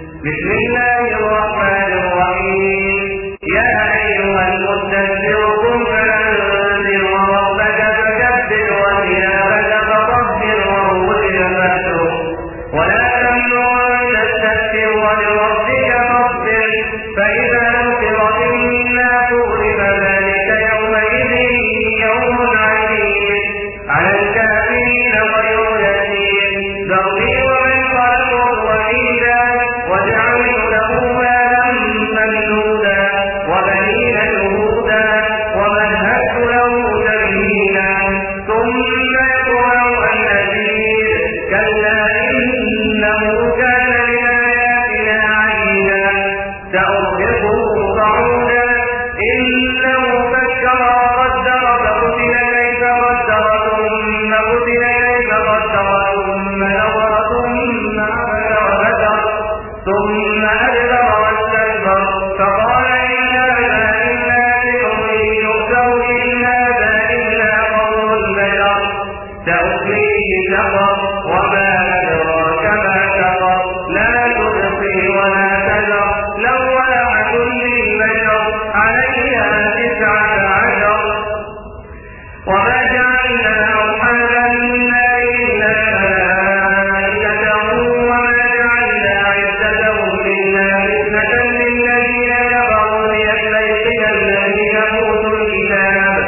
بسم الله الرحمن الرحيم. يا أيها المدثر قم فأنذر وربك فكبر وثيابك فطهر والرجل فاهجر ولا تمنن تستكثر ولربك فاصبر فإذا نقر في الناقور فذلك يومئذ يوم عسير على الكافرين غير يسير. ذرني ومن خلقت وحيدا وجعلت له مالا ممدودا وبنين شهودا ومهدت له تمهيدا ثم يطمع أن أزيد كلا إنه كان لآياتنا عنيدا سأرهقه صعودا إنه فكر وقدر فقتل كيف قدر ثم قتل كيف قدر ثم نظر ثم عبس وبشر ثم أدبر واستكبر فقال إن هذا إلا سحر يؤثر إن هذا إلا قول البشر سأصليه سقر وما أدراك ما سقر لا تبقي ولا تذر لواحة للبشر عليها 19 وما جعلنا أصحاب النار إلا ملائكة وما جعلنا عدتهم إلا فتنة للذين كفروا ليستيقن الذين أوتوا الكتاب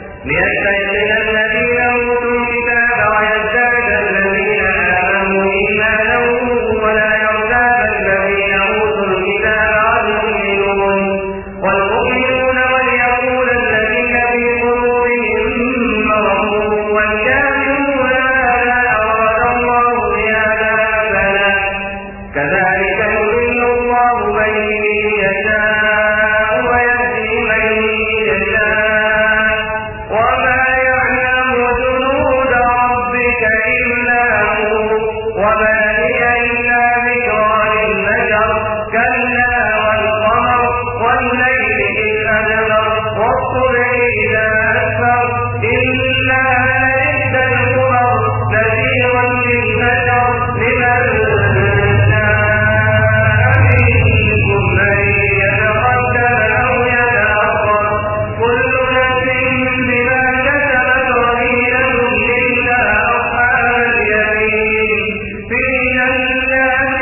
ويزداد الذين آمنوا إيمانا ولا يرتاب الذين أوتوا الكتاب والمؤمنون وليقول الذين في قلوبهم مرض والكافرون ماذا أراد الله بهذا مثلا كذلك يضل الله من يشاء ويهدي من يشاء وما يعلم جنود ربك إلا هو وما هي إلا ذكرى للبشر كلا والقمر والليل إذ أدبر والصبح إذا أسفر إنها لإحدى الكبر نذيرا للبشر لمن شاء منكم أن يتقدم أو يتأخر كل نفس بما كسبت رهينة إلا أصحاب اليمين في جنات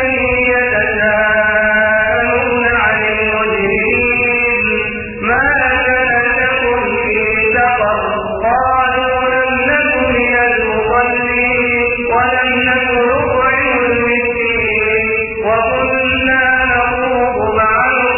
يتساءلون عن المجرمين ما سلككم في سقر قالوا لم نك من المصلين ولم نك نطعم المسكين وكنا نخوض مع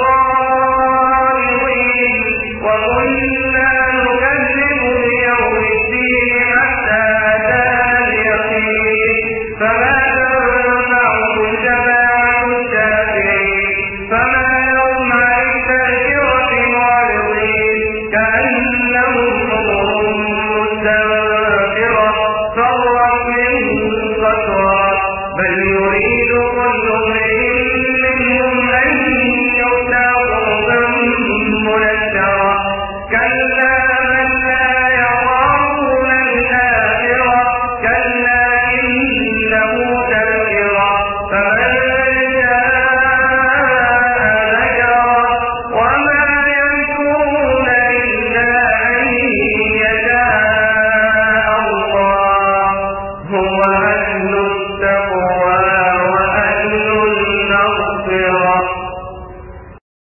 الخائضين وكنا نكذب بيوم الدين حتى أتانا اليقين فما تنفعهم شفاعة الشافعين فما لهم عن تذكرة معرضين كأنهم حمر مستنفرة فرت من قسورة بل يريد كل امرئ منهم أن يؤتى صحفا منشرة كلا بل لا يخافون الآخرة كلا إنه تذكرة فمن شاء ذكره وما يذكرون إلا أن يشاء الله هو أهل التقوى وأهل المغفرة.